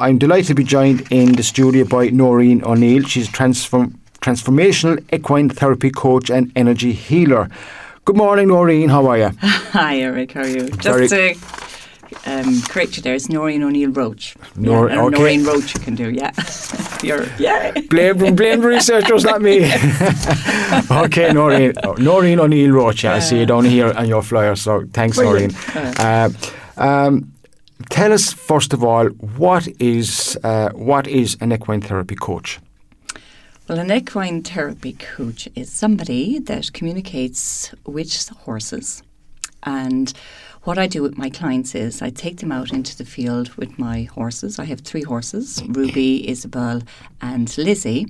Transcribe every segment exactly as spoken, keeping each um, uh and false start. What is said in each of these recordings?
I'm delighted to be joined in the studio by Noreen O'Neill. She's transform, transformational equine therapy coach and energy healer. Good morning, Noreen. How are you? Hi, Eric. How are you? Very Just to um, correct you there, it's Noreen O'Neill Roach. Nor- yeah, or okay. Noreen Roach you can do, yeah. You're, yeah. Blame, blame the researchers, not me. Okay, Noreen. Oh, Noreen O'Neill Roach. Yeah, I see you down here on your flyer, so thanks, Brilliant. Noreen. Uh, um, tell us, first of all, what is uh, what is an equine therapy coach? Well, an equine therapy coach is somebody that communicates with horses. And what I do with my clients is I take them out into the field with my horses. I have three horses, Ruby, Isabel and Lizzie.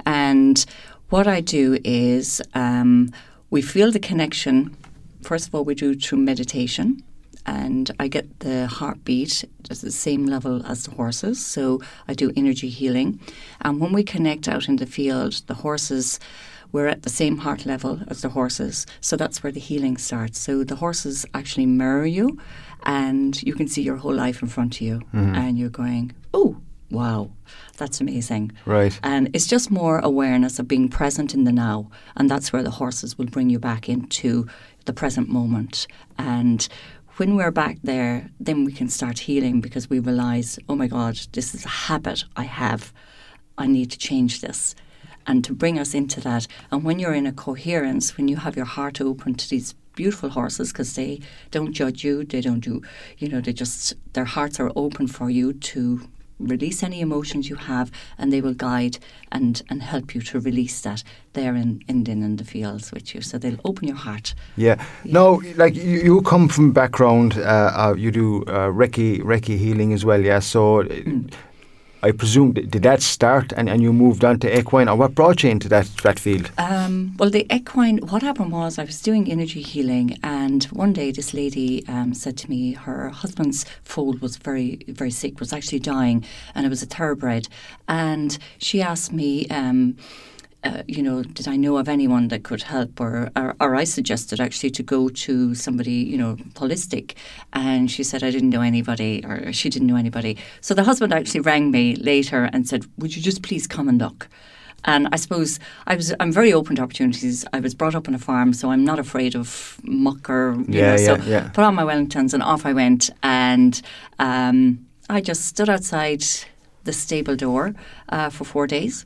And what I do is um, we feel the connection. First of all, we do it through meditation. And I get the heartbeat at the same level as the horses. So I do energy healing. And when we connect out in the field, the horses, we're at the same heart level as the horses. So that's where the healing starts. So the horses actually mirror you and you can see your whole life in front of you. Mm-hmm. And you're going, oh, wow, that's amazing. Right. And it's just more awareness of being present in the now. And that's where the horses will bring you back into the present moment. And when we're back there, then we can start healing because we realise, oh my God, this is a habit I have. I need to change this. And to bring us into that. And when you're in a coherence, when you have your heart open to these beautiful horses, because they don't judge you, they don't do, you know, they just, their hearts are open for you to release any emotions you have, and they will guide and, and help you to release that there in, in, in the fields with you. So they'll open your heart. Yeah. yeah. No, like you, you come from background, uh, uh, you do uh, Reiki, Reiki healing as well, yeah? So mm. I presume, did that start and, and you moved on to equine, or what brought you into that, that field? Um, well, the equine, what happened was I was doing energy healing, and one day this lady um, said to me her husband's foal was very, very sick, was actually dying, and it was a thoroughbred. And she asked me, um, Uh, you know, did I know of anyone that could help? Or, or, or I suggested actually to go to somebody, you know, holistic. And she said I didn't know anybody, or she didn't know anybody. So the husband actually rang me later and said, would you just please come and look? And I suppose I was, I'm very open to opportunities. I was brought up on a farm, so I'm not afraid of muck or, you yeah, know, yeah, so yeah. put on my Wellingtons and off I went. And um, I just stood outside the stable door uh, for four days.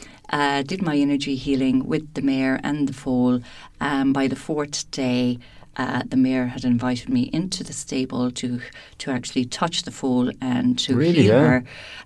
Uh, did my energy healing with the mare and the foal. Um, by the fourth day, uh, the mare had invited me into the stable to to actually touch the foal and to really, heal yeah? her.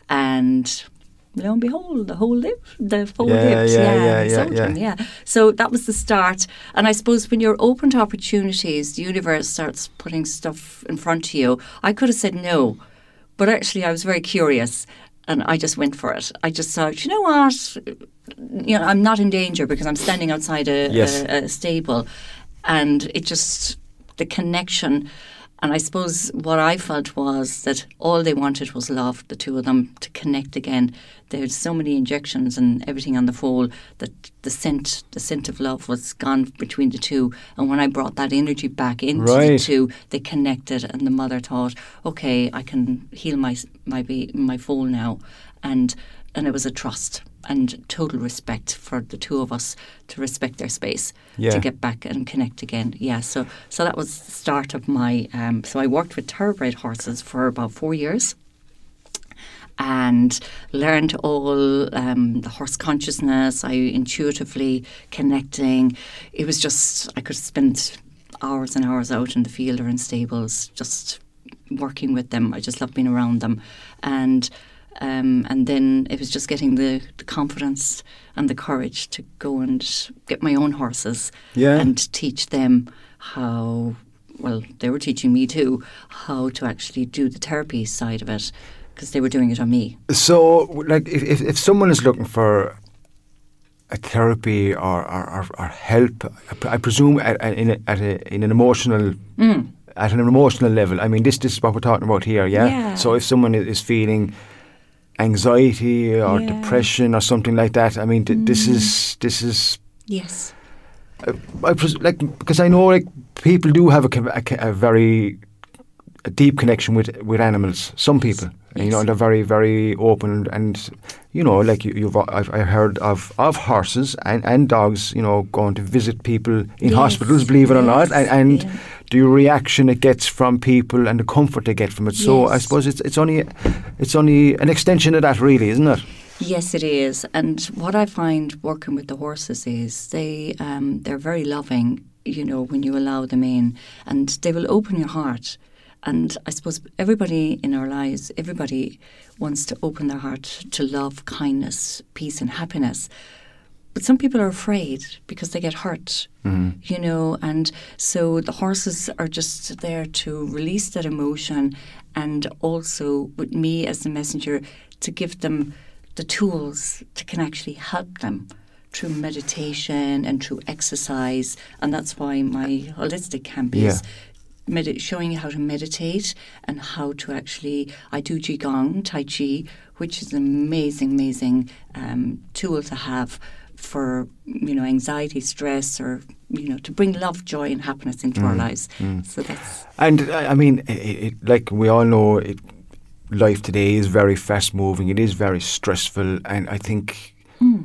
And lo and behold, the whole lip, the foal yeah, lips, yeah, yeah, yeah, yeah, yeah, yeah. yeah. So that was the start. And I suppose when you're open to opportunities, the universe starts putting stuff in front of you. I could have said no, but actually I was very curious. And I just went for it. I just thought, you know what? You know, I'm not in danger because I'm standing outside a, yes. a, a stable. And it just, the connection. And I suppose what I felt was that all they wanted was love, the two of them, to connect again. There's so many injections and everything on the foal that the scent, the scent of love was gone between the two. And when I brought that energy back into right. the two, they connected. And the mother thought, okay, I can heal my my my foal now. And and it was a trust and total respect for the two of us to respect their space, yeah. to get back and connect again. Yeah, so so that was the start of my. Um, so I worked with thoroughbred horses for about four years. And learned all um, the horse consciousness, I intuitively connecting. It was just, I could spend hours and hours out in the field or in stables just working with them. I just loved being around them. And um, and then it was just getting the, the confidence and the courage to go and get my own horses yeah. and teach them how, well, they were teaching me too, how to actually do the therapy side of it. Because they were doing it on me. So, like, if, if, if someone is looking for a therapy or, or, or help, I presume at, at, in, a, at a, in an emotional, mm. at an emotional level. I mean, this this is what we're talking about here, yeah. yeah. So, if someone is feeling anxiety or yeah. depression or something like that, I mean, th- mm. this is this is. Yes. I, I pres- like because I know like people do have a, a, a very a deep connection with with animals. Some people, Yes. you know, they're very very open, and you know, like you, you've I've I heard of of horses and, and dogs, you know, going to visit people in Yes. hospitals, believe it or not, Yes. and, and Yeah. the reaction it gets from people and the comfort they get from it. So I Yes. suppose it's it's only it's only an extension of that, really, isn't it? Yes, it is. And what I find working with the horses is they um, they're very loving. You know, when you allow them in, and they will open your heart. And I suppose everybody in our lives, everybody wants to open their heart to love, kindness, peace, and happiness. But some people are afraid because they get hurt, Mm-hmm. you know, and so the horses are just there to release that emotion, and also with me as the messenger to give them the tools that can actually help them through meditation and through exercise. And that's why my holistic camp Yeah. is Medi- showing you how to meditate and how to actually, I do Qigong, Tai Chi, which is an amazing, amazing um, tool to have for, you know, anxiety, stress, or, you know, to bring love, joy and happiness into our lives. So that's... And uh, I mean, it, it, like we all know, it, life today is very fast moving. It is very stressful, and I think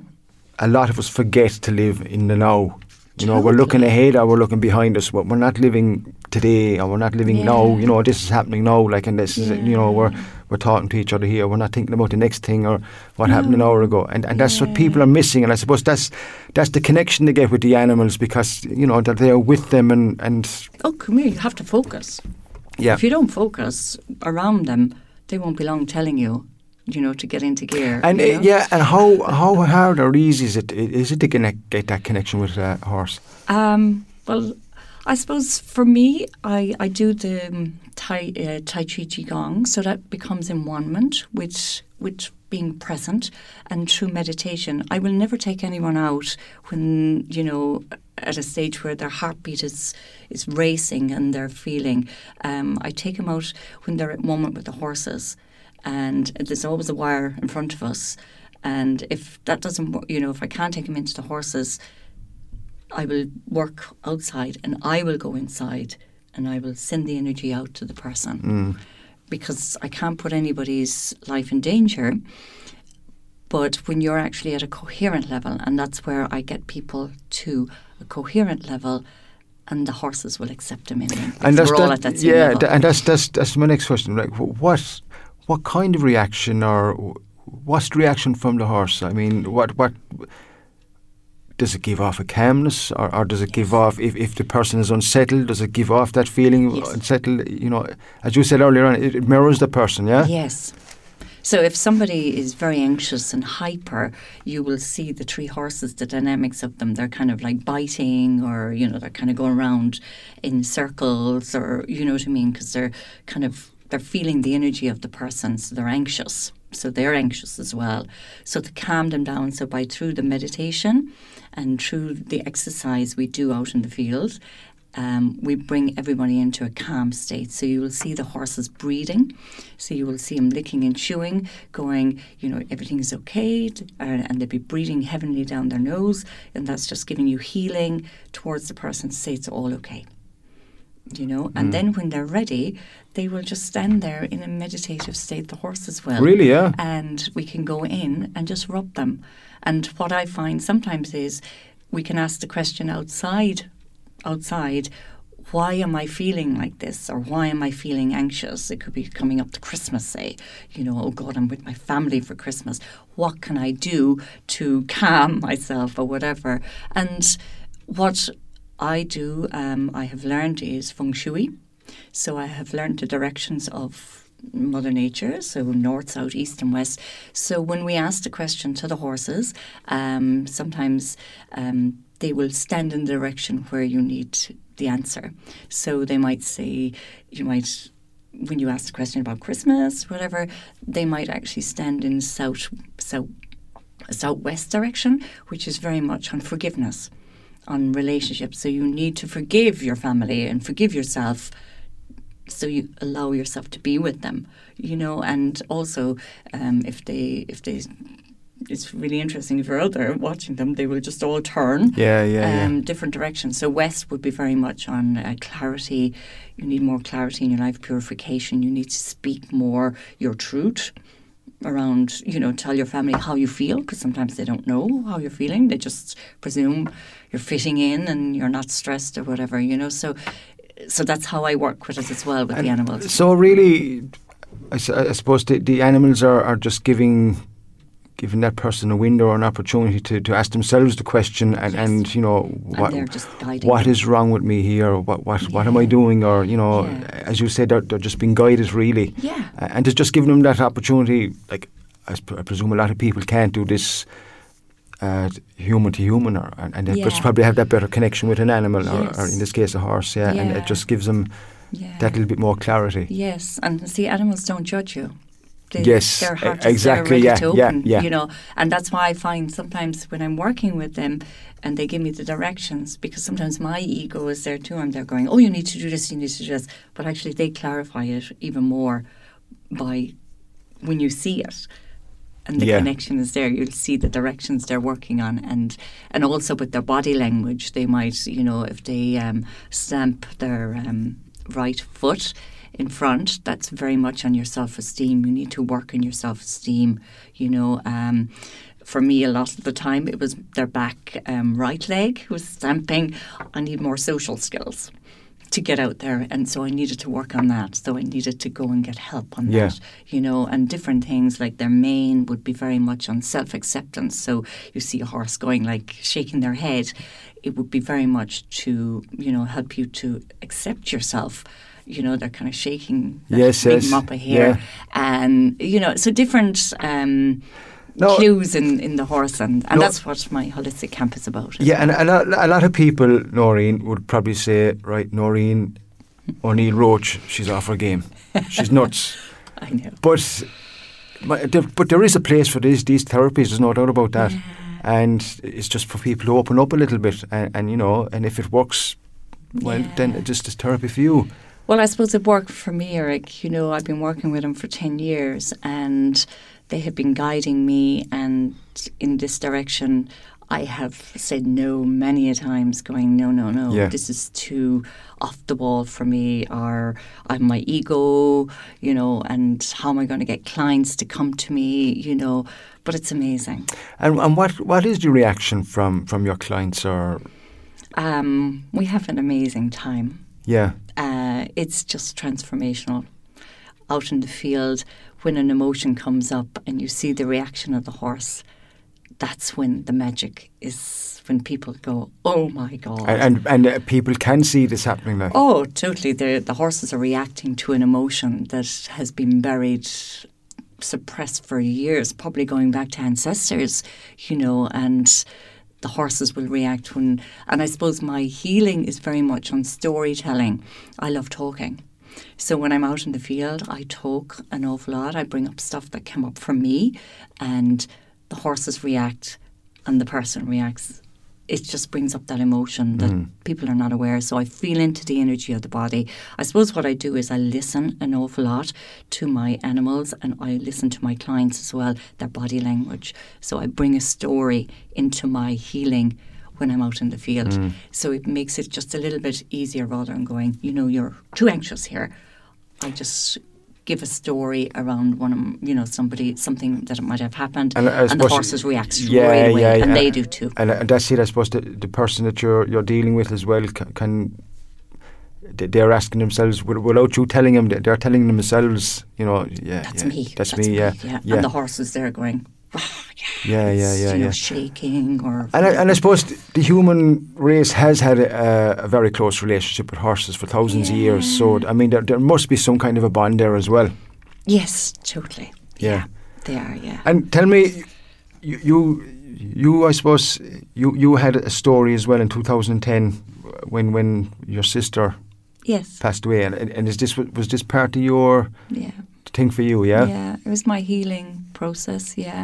a lot of us forget to live in the now. You know, we're looking Totally. ahead or we're looking behind us, but we're not living today, or we're not living now. Yeah. You know, this is happening now, like, and this is, you know, we're Yeah. we're talking to each other here. We're not thinking about the next thing or what happened an No. hour ago, and and that's what Yeah. people are missing. And I suppose that's that's the connection they get with the animals, because you know that they're with them, and and Oh, come here, you have to focus. yeah. If you don't focus around them, they won't be long telling you, you know, to get into gear. And you uh, know? yeah, and how how hard or easy is it is it to connect, get that connection with a horse? Um, well, I suppose for me, I, I do the um, Tai, uh, tai Chi Qigong, so that becomes in one-ment with, with being present, and through meditation. I will never take anyone out when, you know, at a stage where their heartbeat is, is racing and they're feeling. Um, I take them out when they're at moment with the horses, and there's always a wire in front of us. And if that doesn't work, you know, if I can't take them into the horses, I will work outside, and I will go inside, and I will send the energy out to the person, because I can't put anybody's life in danger. But when you're actually at a coherent level, and that's where I get people to a coherent level, and the horses will accept them in. And that's we're all that, at that same yeah, level. th- and that's that's that's my next question. Like, wh- what what kind of reaction, or what's the reaction from the horse? I mean, what what does it give off a calmness, or, or does it give off if, if the person is unsettled? Does it give off that feeling Yes. unsettled? You know, as you said earlier on, it, it mirrors the person. Yeah. Yes. So if somebody is very anxious and hyper, you will see the three horses, the dynamics of them. They're kind of like biting, or, you know, they're kind of going around in circles, or, you know what I mean? Because they're kind of, they're feeling the energy of the person, so they're anxious. So they're anxious as well. So to calm them down, so by through the meditation and through the exercise we do out in the field, Um, we bring everybody into a calm state. So you will see the horses breathing. So you will see them licking and chewing, going, you know, everything's okay. t- Uh, and they'll be breathing heavenly down their nose. And that's just giving you healing towards the person to say it's all okay. You know, and then when they're ready, they will just stand there in a meditative state, the horses will. Really, yeah. And we can go in and just rub them. And what I find sometimes is we can ask the question outside outside, why am I feeling like this, or why am I feeling anxious? It could be coming up to Christmas, say, you know, oh God, I'm with my family for Christmas. What can I do to calm myself, or whatever? And what I do, um, I have learned is feng shui. So I have learned the directions of Mother Nature, so north, south, east and west. So when we ask the question to the horses, um, sometimes um, they will stand in the direction where you need the answer. So they might say, you might, when you ask the question about Christmas, whatever, they might actually stand in south, south, southwest direction, which is very much on forgiveness, on relationships. So you need to forgive your family and forgive yourself, so you allow yourself to be with them, you know. And also, um, if they if they it's really interesting. If you're out there watching them, they will just all turn Yeah, yeah, um, yeah. different directions. So west would be very much on uh, clarity. You need more clarity in your life, purification. You need to speak more your truth around, you know, tell your family how you feel, because sometimes they don't know how you're feeling. They just presume you're fitting in and you're not stressed or whatever, you know. So so that's how I work with it as well, with And the animals. So really, I, s- I suppose the, the animals are, are just giving giving that person a window or an opportunity to, to ask themselves the question and, Yes. and you know, what they're just guiding what them. is wrong with me here? Or what what, what am I Yeah. doing? Or, you know, Yeah. as you said, they're, they're just being guided really. Yeah. Uh, and it's just giving them that opportunity. Like, I, sp- I presume a lot of people can't do this uh, human to human, or, and, and they Yeah. just probably have that better connection with an animal, or, or Yes. in this case a horse, yeah, and Yeah. it just gives them Yeah. that little bit more clarity. Yes, and see, animals don't judge you. They, Yes, their heart e- is there exactly, ready yeah, to yeah, open, yeah. you know, and that's why I find sometimes when I'm working with them and they give me the directions, because sometimes my ego is there too, and they're going, oh, you need to do this, you need to do this, but actually they clarify it even more by when you see it. And the Yeah. connection is there. You'll see the directions they're working on, and and also with their body language, they might, you know, if they um, stamp their um, right foot in front, that's very much on your self-esteem. You need to work on your self-esteem. You know, um, for me, a lot of the time, it was their back um, right leg who was stamping. I need more social skills to get out there, and so I needed to work on that. So I needed to go and get help on Yeah. that, you know, and different things like their mane would be very much on self-acceptance. So you see a horse going like shaking their head, it would be very much to, you know, help you to accept yourself. You know, they're kind of shaking that Yes, big yes, mop of hair, yeah. and you know, so different um, No. clues in, in the horse, and, and No. that's what my holistic camp is about. Yeah, and a lot, a lot of people, Noreen, would probably say, right, Noreen O'Neill Roach, she's off her game. She's nuts. I know. But but there, but there is a place for these these therapies. There's no doubt about that. Yeah. And it's just for people to open up a little bit, and, and you know, and if it works, well, Yeah. then it's just it's therapy for you. Well, I suppose it worked for me, Eric. You know, I've been working with them for ten years, and they have been guiding me, and in this direction, I have said no many a times, going, no, no, no, Yeah. this is too off the wall for me, or I'm my ego, you know, and how am I going to get clients to come to me, you know, but it's amazing. And and what what is the reaction from from your clients? Or Um, we have an amazing time. yeah, Uh, it's just transformational. Out in the field, when an emotion comes up and you see the reaction of the horse, that's when the magic is, when people go, oh my God. and and, and uh, people can see this happening. Like, Oh, totally. The, the horses are reacting to an emotion that has been buried, suppressed for years, probably going back to ancestors, you know, and the horses will react when, and I suppose my healing is very much on storytelling. I love talking. So when I'm out in the field, I talk an awful lot. I bring up stuff that came up for me, and the horses react and the person reacts. It just brings up that emotion that people are not aware. So I feel into the energy of the body. I suppose what I do is I listen an awful lot to my animals, and I listen to my clients as well, their body language. So I bring a story into my healing when I'm out in the field. So it makes it just a little bit easier rather than going, you know, you're too anxious here. I just give a story around one of, you know, somebody, something that might have happened, And and, I the suppose- horses react yeah, right away, yeah, and yeah. they do too. and, and that's it. I suppose the, the person that you're you're dealing with as well can. can they- they're asking themselves, wi- without you telling them, they're telling themselves, you know, yeah, That's yeah, me. that's, me, yeah, yeah. yeah, And the horse is there going, oh, yeah, yeah, yeah, yeah, you know, yeah. shaking or. And I, and I suppose th- the human race has had a, a very close relationship with horses for thousands of years. So I mean, there, there must be some kind of a bond there as well. Yes, totally. Yeah. They are, yeah. And tell me, you, you, you I suppose you, you had a story as well in two thousand ten when when your sister Yes. passed away, and, and is this was this part of your Yeah. thing for you? Yeah. Yeah, it was my healing process, yeah.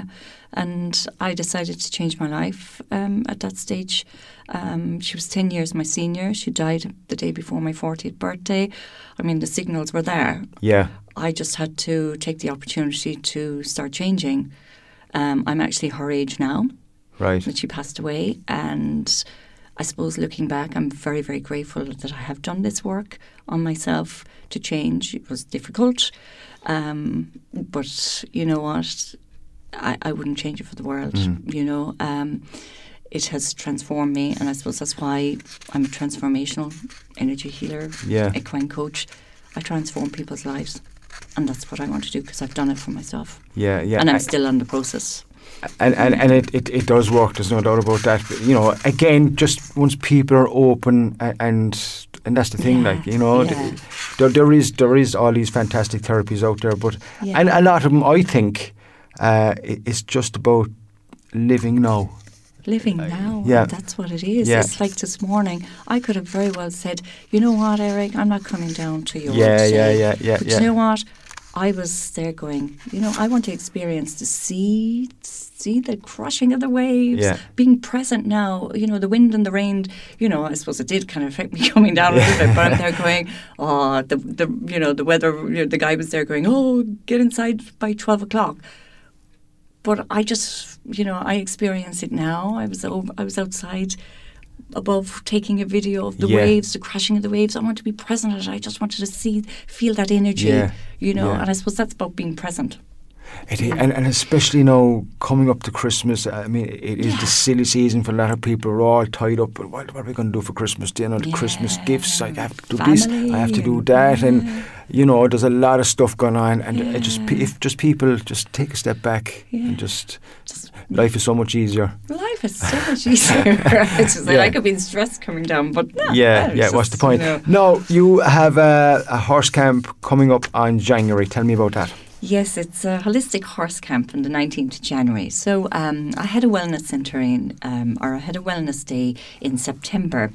And I decided to change my life um, at that stage. Um, she was ten years my senior. She died the day before my fortieth birthday. I mean, the signals were there. Yeah. I just had to take the opportunity to start changing. Um, I'm actually her age now. Right. That she passed away, and I suppose looking back, I'm very, very grateful that I have done this work on myself to change. It was difficult, um, but you know what? I, I wouldn't change it for the world. Mm. You know, um, it has transformed me, and I suppose that's why I'm a transformational energy healer, yeah. equine coach. I transform people's lives, and that's what I want to do because I've done it for myself. Yeah, yeah. And I'm I, still in the process. And and, and it, it, it does work, there's no doubt about that. But, you know, again, just once people are open and and, and that's the thing, yeah, like, you know, yeah. there, there is there is all these fantastic therapies out there, but yeah. and a lot of them, I think, uh, it's just about living now. Living now, yeah. that's what it is. Yeah. It's like this morning, I could have very well said, you know what, Eric, I'm not coming down to your yeah, work yeah, today. yeah, yeah, But yeah. you know what? I was there going, you know, I want to experience the sea, see the crushing of the waves, yeah. being present now, you know, the wind and the rain, you know, I suppose it did kind of affect me coming down a little bit, but I'm there going, oh, the, the you know, the weather, you know, the guy was there going, oh, get inside by twelve o'clock. But I just, you know, I experience it now. I was over, I was outside above taking a video of the yeah. waves, the crashing of the waves. I want to be present at it. I just wanted to see, feel that energy, yeah. you know, yeah. and I suppose that's about being present. It is, and, and especially now coming up to Christmas, I mean, it is yeah. the silly season for a lot of people. We're all tied up. What, what are we going to do for Christmas dinner? The yeah. Christmas gifts. I have to do Family this. I have to do that. yeah. And, you know, there's a lot of stuff going on. And yeah. it just if just people just take a step back yeah. and just, just, life is so much easier. Life is so much easier. It's just like yeah. I could be in stress coming down, but no, yeah, no, yeah. just, What's the point? You know. No, you have a, a horse camp coming up on January. Tell me about that. Yes, it's a holistic horse camp on the nineteenth of January. So um, I had a wellness centre in, um, or I had a wellness day in September,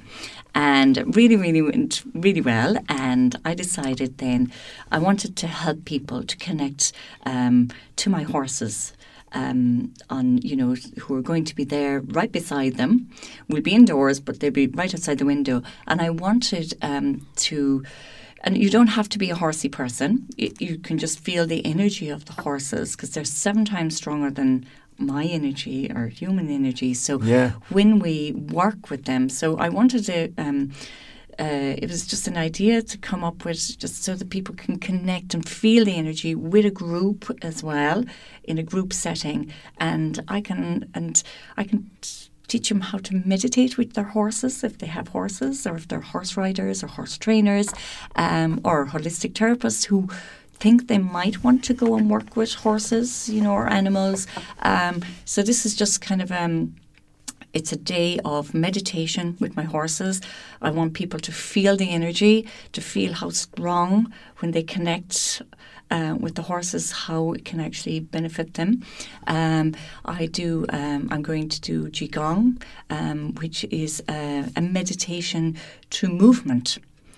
and really, really went really well. And I decided then I wanted to help people to connect um, to my horses. Um, on you know who are going to be there right beside them. We'll be indoors, but they'll be right outside the window. And I wanted um, to. And you don't have to be a horsey person. You, you can just feel the energy of the horses because they're seven times stronger than my energy or human energy. So yeah. when we work with them, so I wanted to, um, uh, it was just an idea to come up with just so that people can connect and feel the energy with a group as well, in a group setting. And I can, and I can... T- teach them how to meditate with their horses if they have horses, or if they're horse riders or horse trainers, um, or holistic therapists who think they might want to go and work with horses, you know, or animals. Um, so this is just kind of um, it's a day of meditation with my horses. I want people to feel the energy, to feel how strong when they connect Uh, with the horses, how it can actually benefit them. Um, I do. Um, I'm going to do Qigong, um, which is a, a meditation to movement,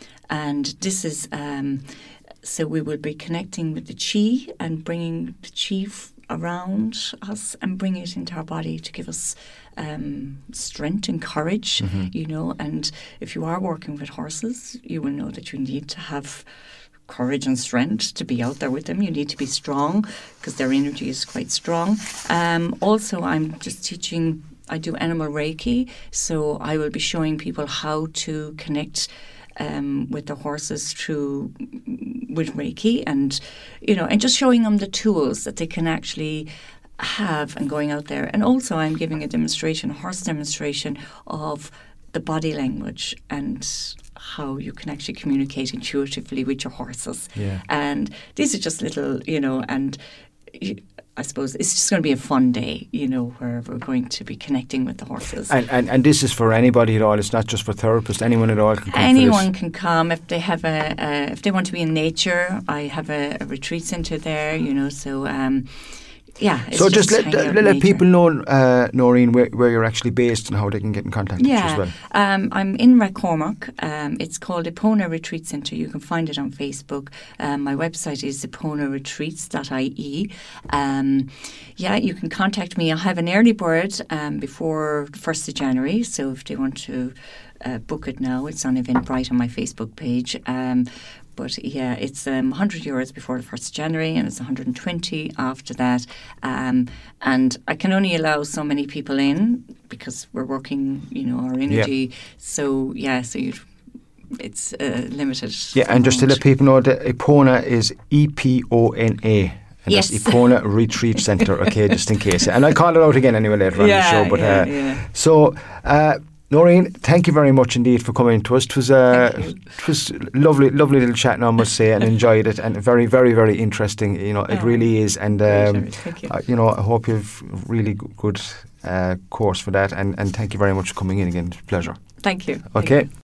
and this is um, so we will be connecting with the chi and bringing the chi f- around us and bring it into our body to give us um, strength and courage. Mm-hmm. You know, and if you are working with horses, you will know that you need to have courage and strength to be out there with them. You need to be strong because their energy is quite strong. Um, also, I'm just teaching, I do animal Reiki, so I will be showing people how to connect um, with the horses through with Reiki, and you know, and just showing them the tools that they can actually have and going out there. And also, I'm giving a demonstration, a horse demonstration of the body language and how you can actually communicate intuitively with your horses. Yeah. And these are just little, you know, and I suppose it's just going to be a fun day, you know, where we're going to be connecting with the horses. And and, and this is for anybody at all. It's not just for therapists. Anyone at all can come. Anyone for can come if they have a, a if they want to be in nature. I have a, a retreat centre there, you know, so um yeah. It's so just, just let hanging out let, in let people nature. know, uh, Noreen, where, where you're actually based and how they can get in contact Yeah, with you as well. um, I'm in Rathcormac. Um, it's called Epona Retreat Centre. You can find it on Facebook. Um, my website is epona retreats dot I E. Um, yeah, you can contact me. I'll have an early bird um, before the first of January. So if they want to uh, book it now, it's on Eventbrite on my Facebook page. Um, But yeah, it's um, one hundred euros before the first of January, and it's one hundred twenty after that. Um, and I can only allow so many people in because we're working, you know, our energy. Yeah. So yeah, so you'd, it's uh, limited. Yeah, and just to let people know that Epona is E P O N A. And yes. that's Epona Retreat Centre, okay, just in case. And I'll call it out again anyway later on yeah, in the show. But yeah, uh, yeah. So, uh, Noreen, thank you very much indeed for coming to us. It was uh, it was lovely, lovely little chat, I must say, and enjoyed it, and very, very, very interesting. You know, it oh, really is. And um, thank you. Uh, you know, I hope you've really g- good uh, course for that. And, and thank you very much for coming in again. It's a pleasure. Thank you. Okay. Thank you.